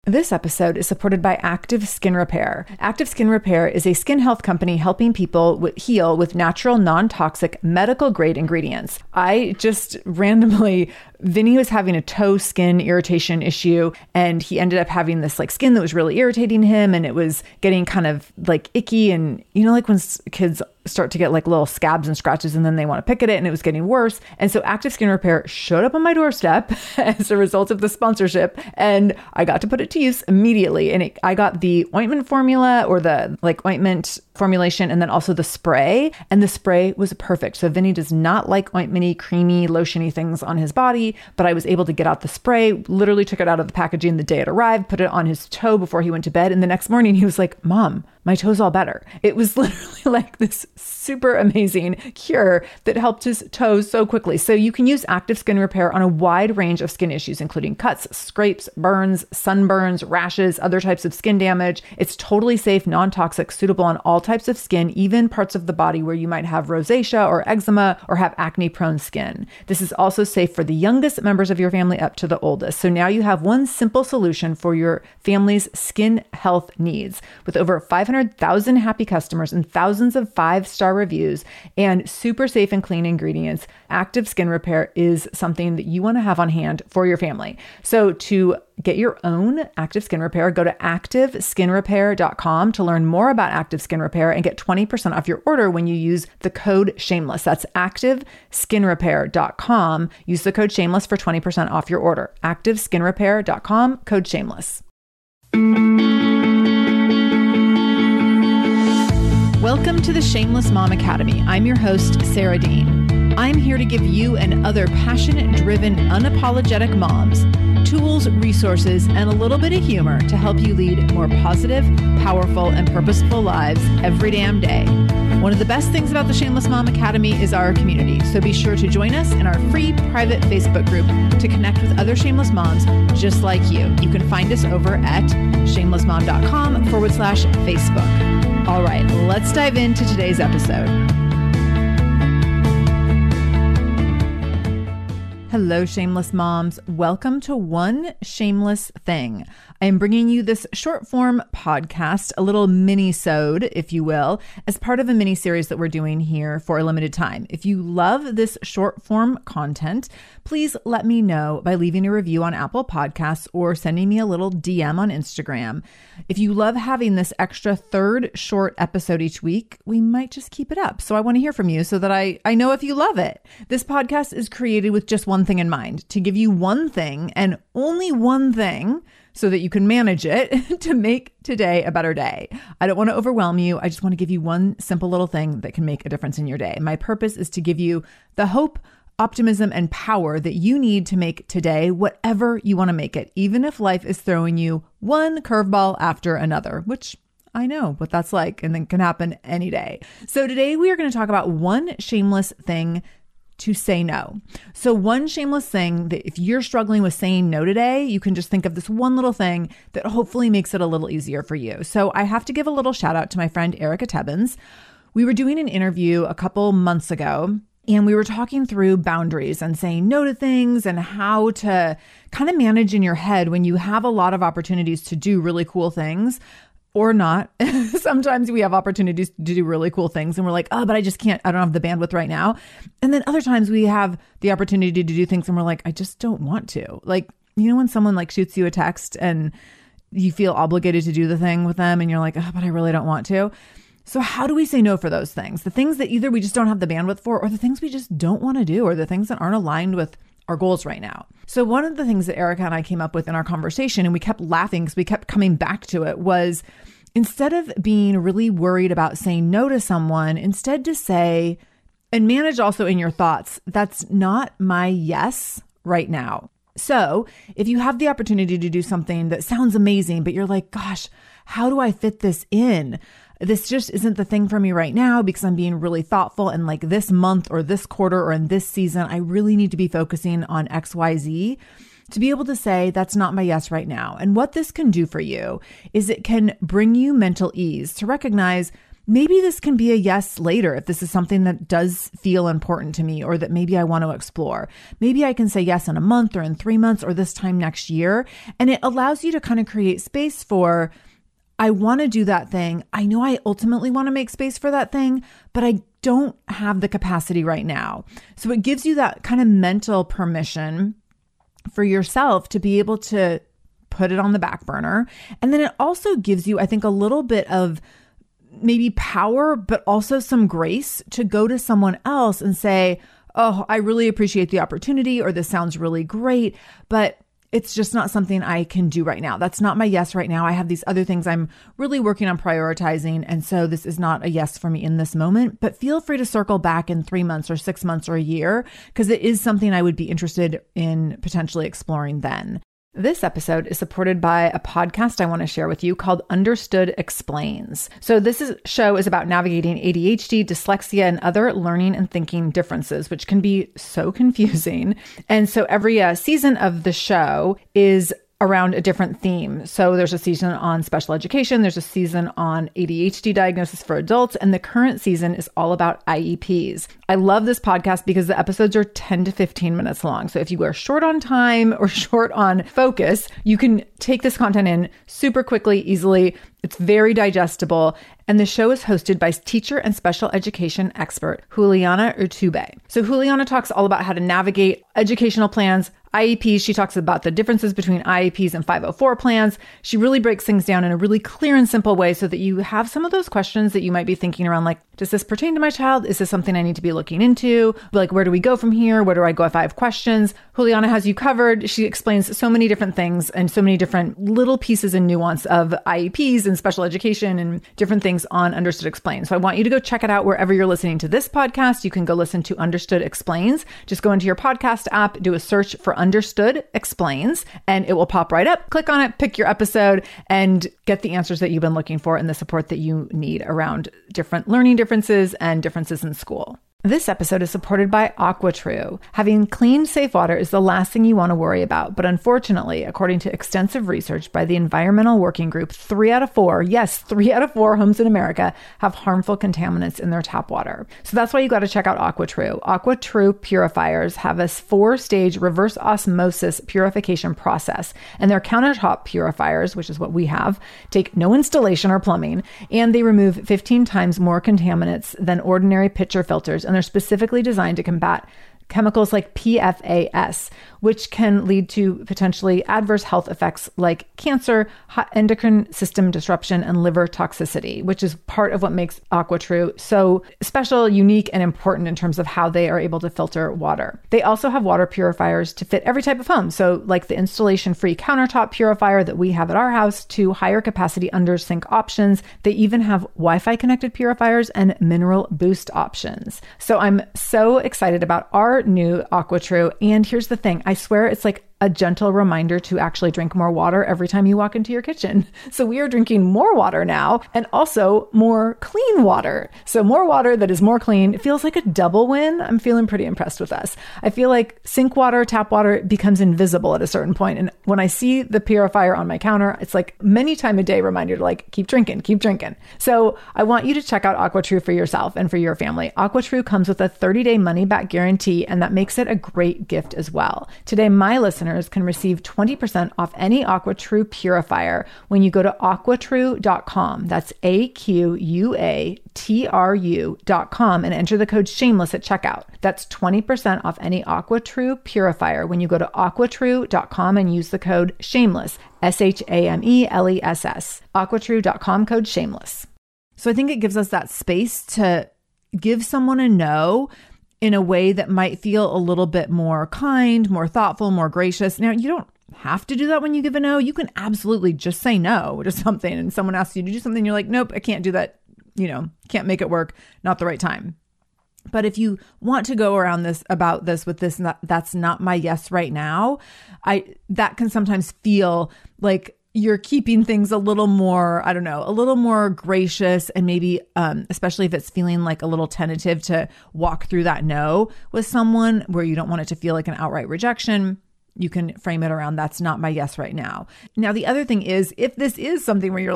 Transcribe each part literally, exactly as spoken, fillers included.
This episode is supported by Active Skin Repair. Active Skin Repair is a skin health company helping people with, heal with natural, non-toxic, medical-grade ingredients. I just randomly, Vinny was having a toe skin irritation issue, and he ended up having this like skin that was really irritating him, and it was getting kind of like icky, and you know, like when kids start to get like little scabs and scratches and then they want to pick at it, and it was getting worse. And so Active Skin Repair showed up on my doorstep as a result of the sponsorship, and I got to put it to use immediately. And it, I got the ointment formula, or the like ointment formulation, and then also the spray, and the spray was perfect. So Vinny does not like ointmenty, creamy, lotiony things on his body, but I was able to get out the spray, literally took it out of the packaging the day it arrived, put it on his toe before he went to bed. And the next morning he was like, "Mom, my toe's all better." It was literally like this super amazing cure that helped his toes so quickly. So you can use Active Skin Repair on a wide range of skin issues, including cuts, scrapes, burns, sunburns, rashes, other types of skin damage. It's totally safe, non-toxic, suitable on all types of skin, even parts of the body where you might have rosacea or eczema or have acne-prone skin. This is also safe for the youngest members of your family up to the oldest. So now you have one simple solution for your family's skin health needs. With over five hundred thousand happy customers and thousands of five-star reviews and super safe and clean ingredients, Active Skin Repair is something that you want to have on hand for your family. So to get your own Active Skin Repair, go to active skin repair dot com to learn more about Active Skin Repair and get twenty percent off your order when you use the code SHAMELESS. That's active skin repair dot com. Use the code SHAMELESS for twenty percent off your order. active skin repair dot com, code SHAMELESS. Welcome to the Shameless Mom Academy. I'm your host, Sarah Dean. I'm here to give you and other passionate, driven, unapologetic moms tools, resources, and a little bit of humor to help you lead more positive, powerful, and purposeful lives every damn day. One of the best things about the Shameless Mom Academy is our community, so be sure to join us in our free private Facebook group to connect with other shameless moms just like you. You can find us over at shamelessmom.com forward slash Facebook. All right, let's dive into today's episode. Hello, shameless moms. Welcome to One Shameless Thing. I am bringing you this short form podcast, a little mini-sode, if you will, as part of a mini series that we're doing here for a limited time. If you love this short form content, please let me know by leaving a review on Apple Podcasts or sending me a little D M on Instagram. If you love having this extra third short episode each week, we might just keep it up. So I want to hear from you so that I, I know if you love it. This podcast is created with just one thing in mind, to give you one thing and only one thing so that you can manage it to make today a better day. I don't want to overwhelm you. I just want to give you one simple little thing that can make a difference in your day. My purpose is to give you the hope, optimism, and power that you need to make today whatever you want to make it, even if life is throwing you one curveball after another, which I know what that's like and then can happen any day. So today we are going to talk about one shameless thing to say no. So one shameless thing that if you're struggling with saying no today, you can just think of this one little thing that hopefully makes it a little easier for you. So I have to give a little shout out to my friend Erica Tebbins. We were doing an interview a couple months ago, and we were talking through boundaries and saying no to things and how to kind of manage in your head when you have a lot of opportunities to do really cool things. Or not. Sometimes we have opportunities to do really cool things and we're like, oh, but I just can't, I don't have the bandwidth right now. And then other times we have the opportunity to do things and we're like, I just don't want to. Like, you know, when someone like shoots you a text and you feel obligated to do the thing with them and you're like, oh, but I really don't want to. So how do we say no for those things? The things that either we just don't have the bandwidth for, or the things we just don't want to do, or the things that aren't aligned with our goals right now. So one of the things that Erica and I came up with in our conversation, and we kept laughing because we kept coming back to it, was instead of being really worried about saying no to someone, instead to say, and manage also in your thoughts, that's not my yes right now. So if you have the opportunity to do something that sounds amazing, but you're like, gosh, how do I fit this in? This just isn't the thing for me right now because I'm being really thoughtful. And like this month or this quarter or in this season, I really need to be focusing on X, Y, Z. To be able to say, that's not my yes right now. And what this can do for you is it can bring you mental ease to recognize maybe this can be a yes later if this is something that does feel important to me or that maybe I want to explore. Maybe I can say yes in a month or in three months or this time next year. And it allows you to kind of create space for, I want to do that thing. I know I ultimately want to make space for that thing, but I don't have the capacity right now. So it gives you that kind of mental permission for yourself to be able to put it on the back burner. And then it also gives you, I think, a little bit of maybe power, but also some grace to go to someone else and say, oh, I really appreciate the opportunity, or this sounds really great, but it's just not something I can do right now. That's not my yes right now. I have these other things I'm really working on prioritizing. And so this is not a yes for me in this moment, but feel free to circle back in three months or six months or a year, because it is something I would be interested in potentially exploring then. This episode is supported by a podcast I want to share with you called Understood Explains. So this is, show is about navigating A D H D, dyslexia, and other learning and thinking differences, which can be so confusing. And so every uh, season of the show is around a different theme. So there's a season on special education, there's a season on A D H D diagnosis for adults, and the current season is all about I E Ps. I love this podcast because the episodes are ten to fifteen minutes long. So if you are short on time or short on focus, you can take this content in super quickly, easily. It's very digestible. And the show is hosted by teacher and special education expert Juliana Urtubey. So Juliana talks all about how to navigate educational plans, I E Ps. She talks about the differences between I E Ps and five oh four plans. She really breaks things down in a really clear and simple way so that you have some of those questions that you might be thinking around, like, does this pertain to my child? Is this something I need to be looking into? Like, where do we go from here? Where do I go if I have questions? Juliana has you covered. She explains so many different things and so many different little pieces and nuance of I E Ps and special education and different things on Understood Explains. So I want you to go check it out wherever you're listening to this podcast. You can go listen to Understood Explains. Just go into your podcast app, do a search for Understood Explains, and it will pop right up. Click on it, pick your episode, and get the answers that you've been looking for and the support that you need around different learning differences and differences in school. This episode is supported by AquaTrue. Having clean, safe water is the last thing you want to worry about. But unfortunately, according to extensive research by the Environmental Working Group, three out of four, yes, three out of four homes in America have harmful contaminants in their tap water. So that's why you got to check out AquaTrue. AquaTrue purifiers have a four-stage reverse osmosis purification process. And their countertop purifiers, which is what we have, take no installation or plumbing, and they remove fifteen times more contaminants than ordinary pitcher filters. And they're specifically designed to combat chemicals like P F A S, which can lead to potentially adverse health effects like cancer, endocrine system disruption, and liver toxicity, which is part of what makes AquaTrue so special, unique, and important in terms of how they are able to filter water. They also have water purifiers to fit every type of home. So like the installation-free countertop purifier that we have at our house to higher capacity under sink options. They even have Wi-Fi connected purifiers and mineral boost options. So I'm so excited about our new AquaTrue. And here's the thing. I swear it's like a gentle reminder to actually drink more water every time you walk into your kitchen. So we are drinking more water now, and also more clean water. So more water that is more clean. It feels like a double win. I'm feeling pretty impressed with us. I feel like sink water, tap water becomes invisible at a certain point. And when I see the purifier on my counter, it's like many time a day reminder to like, keep drinking, keep drinking. So I want you to check out AquaTrue for yourself and for your family. AquaTrue comes with a thirty day money back guarantee, and that makes it a great gift as well. Today, my listeners can receive twenty percent off any AquaTrue purifier when you go to aqua true dot com. That's A Q U A T R U dot com and enter the code shameless at checkout. That's twenty percent off any AquaTrue purifier when you go to aqua true dot com and use the code shameless, S H A M E L E S S. aqua true dot com, code shameless. So I think it gives us that space to give someone a no in a way that might feel a little bit more kind, more thoughtful, more gracious. Now, you don't have to do that when you give a no. You can absolutely just say no to something, and someone asks you to do something, you're like, nope, I can't do that. You know, can't make it work. Not the right time. But if you want to go around this about this with this, not, that's not my yes right now, I that can sometimes feel like you're keeping things a little more, I don't know, a little more gracious, and maybe, um, especially if it's feeling like a little tentative to walk through that no with someone where you don't want it to feel like an outright rejection. You can frame it around, that's not my yes right now. Now, the other thing is, if this is something where you're like,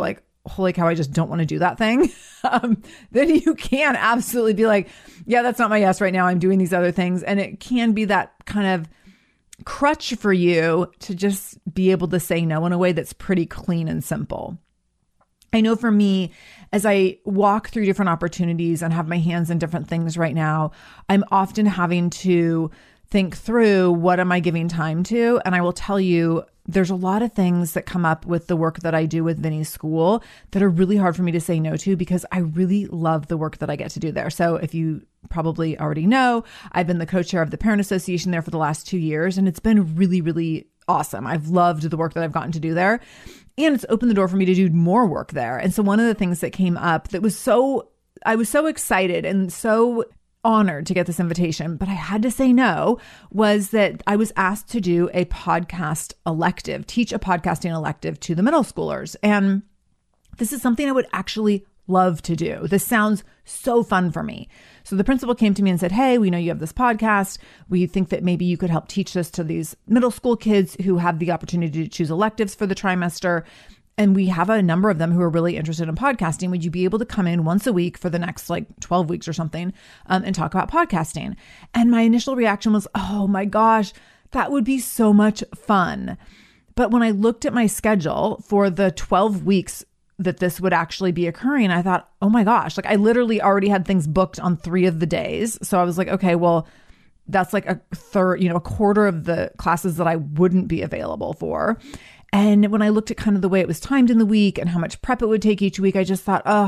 holy cow, I just don't want to do that thing, um, then you can absolutely be like, yeah, that's not my yes right now. I'm doing these other things. And it can be that kind of crutch for you to just be able to say no in a way that's pretty clean and simple. I know for me, as I walk through different opportunities and have my hands in different things right now, I'm often having to think through, what am I giving time to? And I will tell you, there's a lot of things that come up with the work that I do with Vinny's school that are really hard for me to say no to, because I really love the work that I get to do there. So if you probably already know, I've been the co-chair of the Parent Association there for the last two years, and it's been really, really awesome. I've loved the work that I've gotten to do there, and it's opened the door for me to do more work there. And so one of the things that came up that was so, I was so excited and so honored to get this invitation, but I had to say no, was that I was asked to do a podcast elective, teach a podcasting elective to the middle schoolers. And this is something I would actually love to do. This sounds so fun for me. So the principal came to me and said, hey, we know you have this podcast. We think that maybe you could help teach this to these middle school kids who have the opportunity to choose electives for the trimester. And we have a number of them who are really interested in podcasting. Would you be able to come in once a week for the next like twelve weeks or something um, and talk about podcasting? And my initial reaction was, oh my gosh, that would be so much fun. But when I looked at my schedule for the twelve weeks that this would actually be occurring, I thought, oh my gosh, like I literally already had things booked on three of the days. So I was like, okay, well, that's like a third, you know, a quarter of the classes that I wouldn't be available for. And when I looked at kind of the way it was timed in the week and how much prep it would take each week, I just thought, oh,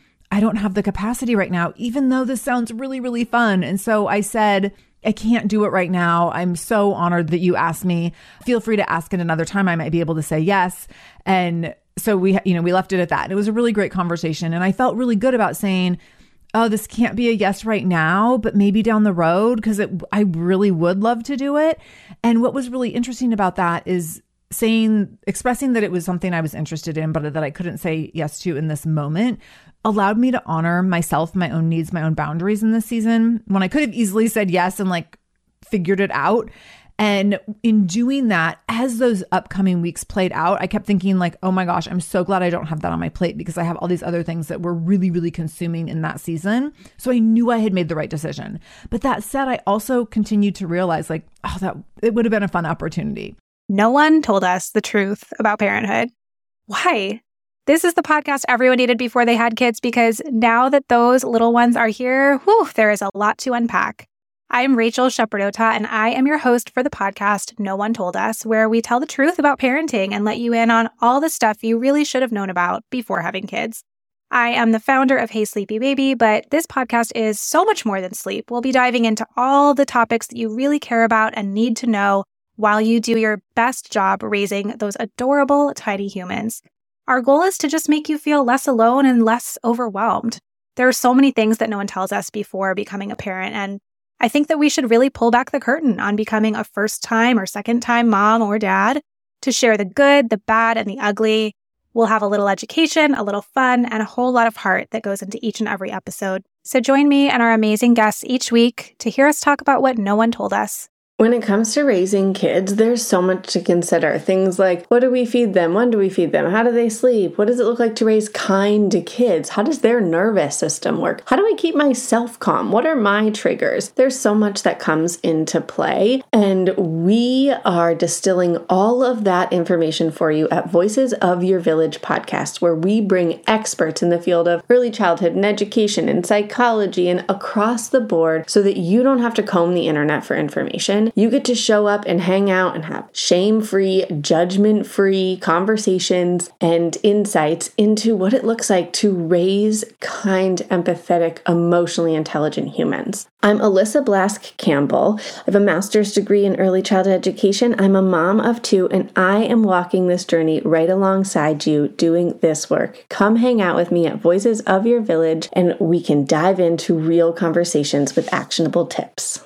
I don't have the capacity right now, even though this sounds really, really fun. And so I said, I can't do it right now. I'm so honored that you asked me. Feel free to ask it another time. I might be able to say yes. And so we, you know, we left it at that. And it was a really great conversation. And I felt really good about saying, oh, this can't be a yes right now, but maybe down the road, because I really would love to do it. And what was really interesting about that is saying, expressing that it was something I was interested in, but that I couldn't say yes to in this moment, allowed me to honor myself, my own needs, my own boundaries in this season, when I could have easily said yes and like figured it out. And in doing that, as those upcoming weeks played out, I kept thinking like, oh my gosh, I'm so glad I don't have that on my plate, because I have all these other things that were really, really consuming in that season. So I knew I had made the right decision. But that said, I also continued to realize like, oh, that it would have been a fun opportunity. No one told us the truth about parenthood. Why? This is the podcast everyone needed before they had kids, because now that those little ones are here, whew, there is a lot to unpack. I'm Rachel Shepardota, and I am your host for the podcast No One Told Us, where we tell the truth about parenting and let you in on all the stuff you really should have known about before having kids. I am the founder of Hey Sleepy Baby, but this podcast is so much more than sleep. We'll be diving into all the topics that you really care about and need to know while you do your best job raising those adorable, tiny humans. Our goal is to just make you feel less alone and less overwhelmed. There are so many things that no one tells us before becoming a parent, and I think that we should really pull back the curtain on becoming a first-time or second-time mom or dad to share the good, the bad, and the ugly. We'll have a little education, a little fun, and a whole lot of heart that goes into each and every episode. So join me and our amazing guests each week to hear us talk about what no one told us. When it comes to raising kids, there's so much to consider. Things like, what do we feed them? When do we feed them? How do they sleep? What does it look like to raise kind kids? How does their nervous system work? How do I keep myself calm? What are my triggers? There's so much that comes into play, and we are distilling all of that information for you at Voices of Your Village podcast, where we bring experts in the field of early childhood and education and psychology and across the board so that you don't have to comb the internet for information. You get to show up and hang out and have shame-free, judgment-free conversations and insights into what it looks like to raise kind, empathetic, emotionally intelligent humans. I'm Alyssa Blask Campbell. I have a master's degree in early childhood education. I'm a mom of two, and I am walking this journey right alongside you doing this work. Come hang out with me at Voices of Your Village, and we can dive into real conversations with actionable tips.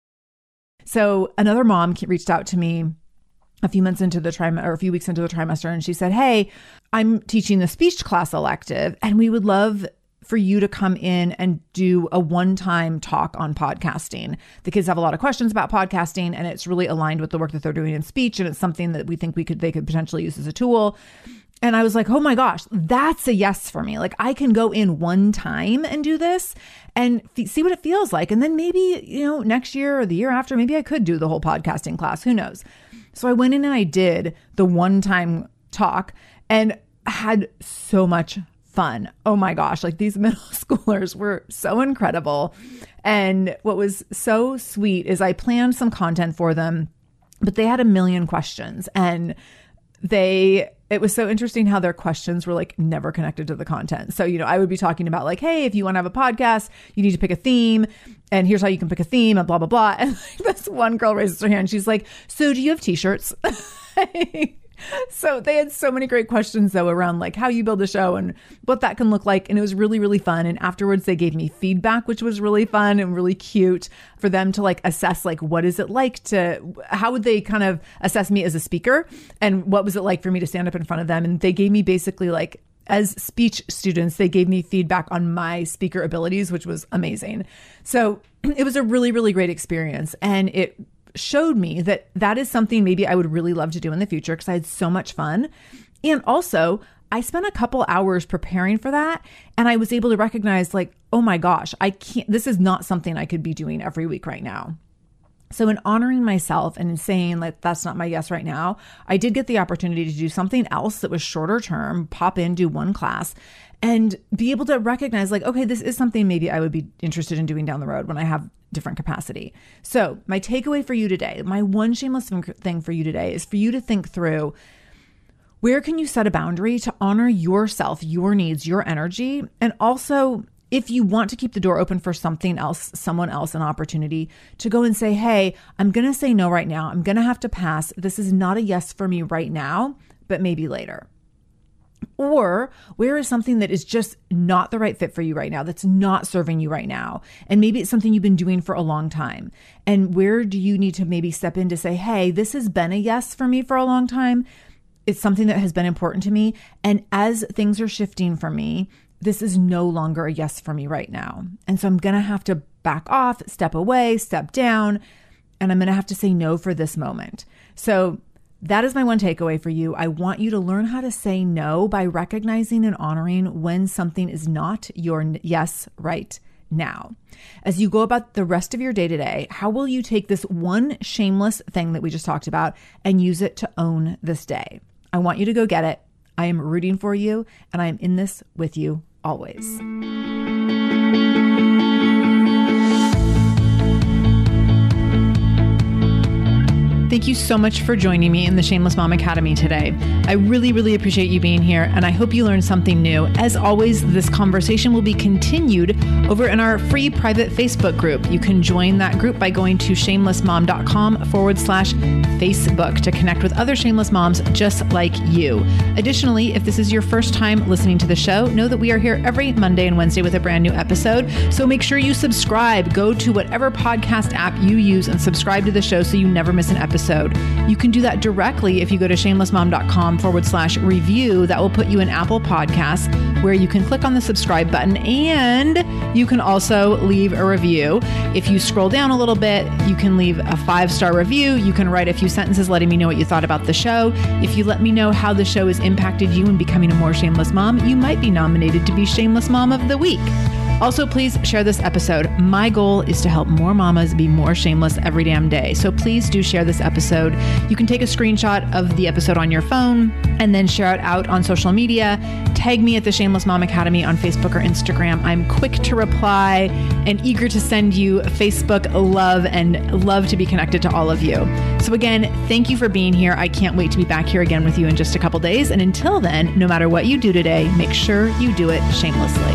So another mom reached out to me a few months into the trimester, or a few weeks into the trimester, and she said, hey, I'm teaching the speech class elective, and we would love for you to come in and do a one-time talk on podcasting. The kids have a lot of questions about podcasting, and it's really aligned with the work that they're doing in speech, and it's something that we think we could they could potentially use as a tool. And I was like, oh my gosh, that's a yes for me. Like I can go in one time and do this and f- see what it feels like. And then maybe, you know, next year or the year after, maybe I could do the whole podcasting class. Who knows? So I went in and I did the one time talk and had so much fun. Oh my gosh. Like these middle schoolers were so incredible. And what was so sweet is I planned some content for them, but they had a million questions and they, it was so interesting how their questions were like never connected to the content. So, you know, I would be talking about like, hey, if you want to have a podcast, you need to pick a theme and here's how you can pick a theme and blah, blah, blah. And like, this one girl raises her hand. She's like, so do you have t-shirts? So they had so many great questions though around like how you build a show and what that can look like. And it was really, really fun. And afterwards they gave me feedback, which was really fun and really cute for them to like assess, like, what is it like to, how would they kind of assess me as a speaker? And what was it like for me to stand up in front of them? And they gave me basically like, as speech students, they gave me feedback on my speaker abilities, which was amazing. So it was a really, really great experience. And it showed me that that is something maybe I would really love to do in the future because I had so much fun. And also I spent a couple hours preparing for that. And I was able to recognize like, oh my gosh, I can't, this is not something I could be doing every week right now. So in honoring myself and in saying like, that's not my yes right now, I did get the opportunity to do something else that was shorter term, pop in, do one class and be able to recognize like, okay, this is something maybe I would be interested in doing down the road when I have different capacity. So my takeaway for you today, my one shameless thing for you today is for you to think through, where can you set a boundary to honor yourself, your needs, your energy? And also, if you want to keep the door open for something else, someone else, an opportunity to go and say, hey, I'm going to say no right now. I'm going to have to pass. This is not a yes for me right now, but maybe later. Or where is something that is just not the right fit for you right now, that's not serving you right now? And maybe it's something you've been doing for a long time. And where do you need to maybe step in to say, hey, this has been a yes for me for a long time. It's something that has been important to me. And as things are shifting for me, this is no longer a yes for me right now. And so I'm going to have to back off, step away, step down, and I'm going to have to say no for this moment. So that is my one takeaway for you. I want you to learn how to say no by recognizing and honoring when something is not your yes right now. As you go about the rest of your day today, how will you take this one shameless thing that we just talked about and use it to own this day? I want you to go get it. I am rooting for you, and I am in this with you always. Thank you so much for joining me in the Shameless Mom Academy today. I really, really appreciate you being here, and I hope you learned something new. As always, this conversation will be continued over in our free private Facebook group. You can join that group by going to shamelessmom.com forward slash Facebook to connect with other shameless moms just like you. Additionally, if this is your first time listening to the show, know that we are here every Monday and Wednesday with a brand new episode. So make sure you subscribe. Go to whatever podcast app you use and subscribe to the show so you never miss an episode. You can do that directly if you go to shamelessmom.com forward slash review. That will put you in Apple Podcasts where you can click on the subscribe button and you can also leave a review. If you scroll down a little bit, you can leave a five-star review. You can write a few sentences letting me know what you thought about the show. If you let me know how the show has impacted you in becoming a more shameless mom, you might be nominated to be Shameless Mom of the Week. Also, please share this episode. My goal is to help more mamas be more shameless every damn day. So please do share this episode. You can take a screenshot of the episode on your phone and then share it out on social media. Tag me at the Shameless Mom Academy on Facebook or Instagram. I'm quick to reply and eager to send you Facebook love and love to be connected to all of you. So again, thank you for being here. I can't wait to be back here again with you in just a couple days. And until then, no matter what you do today, make sure you do it shamelessly.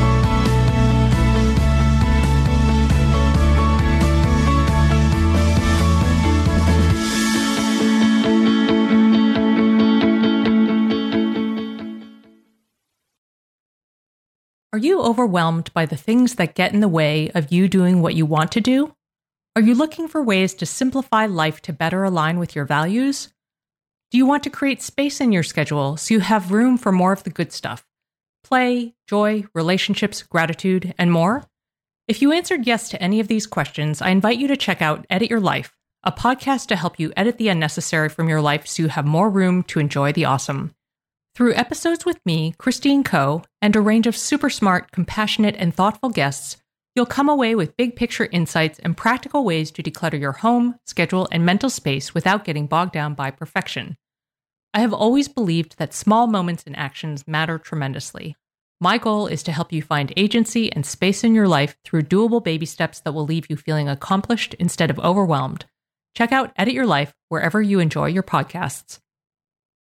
Are you overwhelmed by the things that get in the way of you doing what you want to do? Are you looking for ways to simplify life to better align with your values? Do you want to create space in your schedule so you have room for more of the good stuff? Play, joy, relationships, gratitude, and more? If you answered yes to any of these questions, I invite you to check out Edit Your Life, a podcast to help you edit the unnecessary from your life so you have more room to enjoy the awesome. Through episodes with me, Christine Koh, and a range of super smart, compassionate, and thoughtful guests, you'll come away with big picture insights and practical ways to declutter your home, schedule, and mental space without getting bogged down by perfection. I have always believed that small moments and actions matter tremendously. My goal is to help you find agency and space in your life through doable baby steps that will leave you feeling accomplished instead of overwhelmed. Check out Edit Your Life wherever you enjoy your podcasts.